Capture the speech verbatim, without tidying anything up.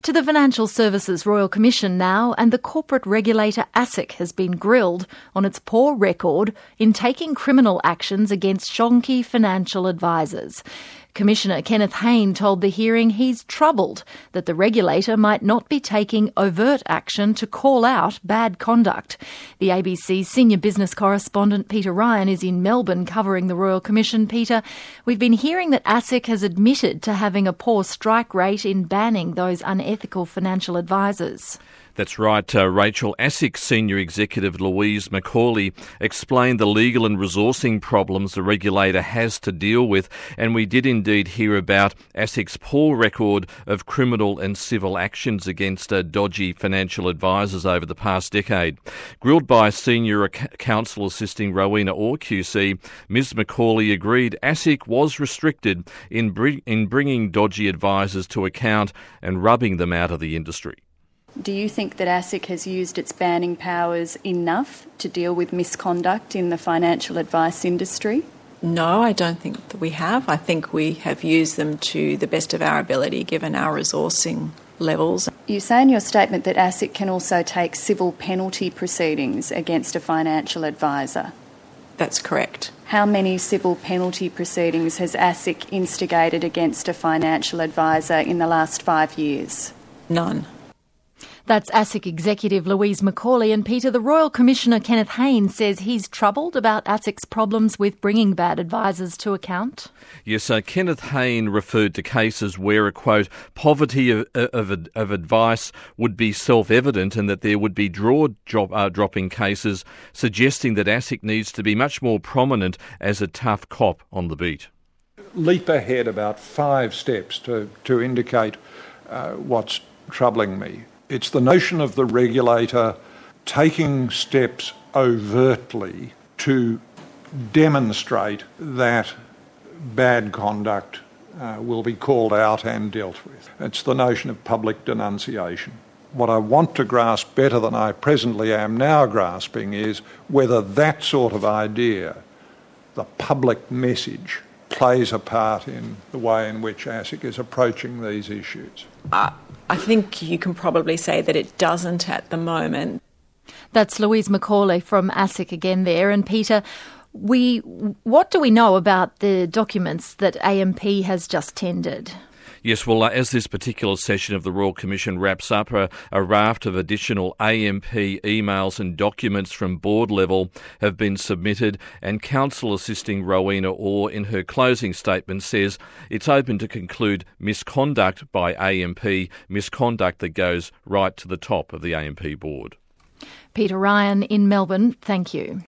To the Financial Services Royal Commission now, and the corporate regulator ASIC has been grilled on its poor record in taking criminal actions against shonky financial advisors. Commissioner Kenneth Hayne told the hearing he's troubled that the regulator might not be taking overt action to call out bad conduct. The A B C senior business correspondent Peter Ryan is in Melbourne covering the Royal Commission. Peter, we've been hearing that ASIC has admitted to having a poor strike rate in banning those unethical financial advisors. That's right, uh, Rachel. ASIC Senior Executive Louise McCauley explained the legal and resourcing problems the regulator has to deal with, and we did indeed hear about ASIC's poor record of criminal and civil actions against uh, dodgy financial advisors over the past decade. Grilled by Senior Counsel Assisting Rowena Orr Q C, Miz McCauley agreed ASIC was restricted in, br- in bringing dodgy advisors to account and rubbing them out of the industry. Do you think that ASIC has used its banning powers enough to deal with misconduct in the financial advice industry? No, I don't think that we have. I think we have used them to the best of our ability given our resourcing levels. You say in your statement that ASIC can also take civil penalty proceedings against a financial advisor. That's correct. How many civil penalty proceedings has ASIC instigated against a financial advisor in the last five years? None. That's ASIC Executive Louise McCauley. And Peter, the Royal Commissioner Kenneth Hayne says he's troubled about ASIC's problems with bringing bad advisors to account. Yes, uh, Kenneth Hayne referred to cases where a, quote, poverty of, of, of advice would be self-evident and that there would be draw-dropping uh, cases, suggesting that ASIC needs to be much more prominent as a tough cop on the beat. Leap ahead about five steps to, to indicate uh, what's troubling me. It's the notion of the regulator taking steps overtly to demonstrate that bad conduct uh, will be called out and dealt with. It's the notion of public denunciation. What I want to grasp better than I presently am now grasping is whether that sort of idea, the public message, plays a part in the way in which ASIC is approaching these issues. Uh, I think you can probably say that it doesn't at the moment. That's Louise McCauley from ASIC again there. And Peter, we what do we know about the documents that A M P has just tendered? Yes, well, uh, as this particular session of the Royal Commission wraps up, a, a raft of additional A M P emails and documents from board level have been submitted, and Counsel Assisting Rowena Orr in her closing statement says it's open to conclude misconduct by A M P, misconduct that goes right to the top of the A M P board. Peter Ryan in Melbourne, thank you.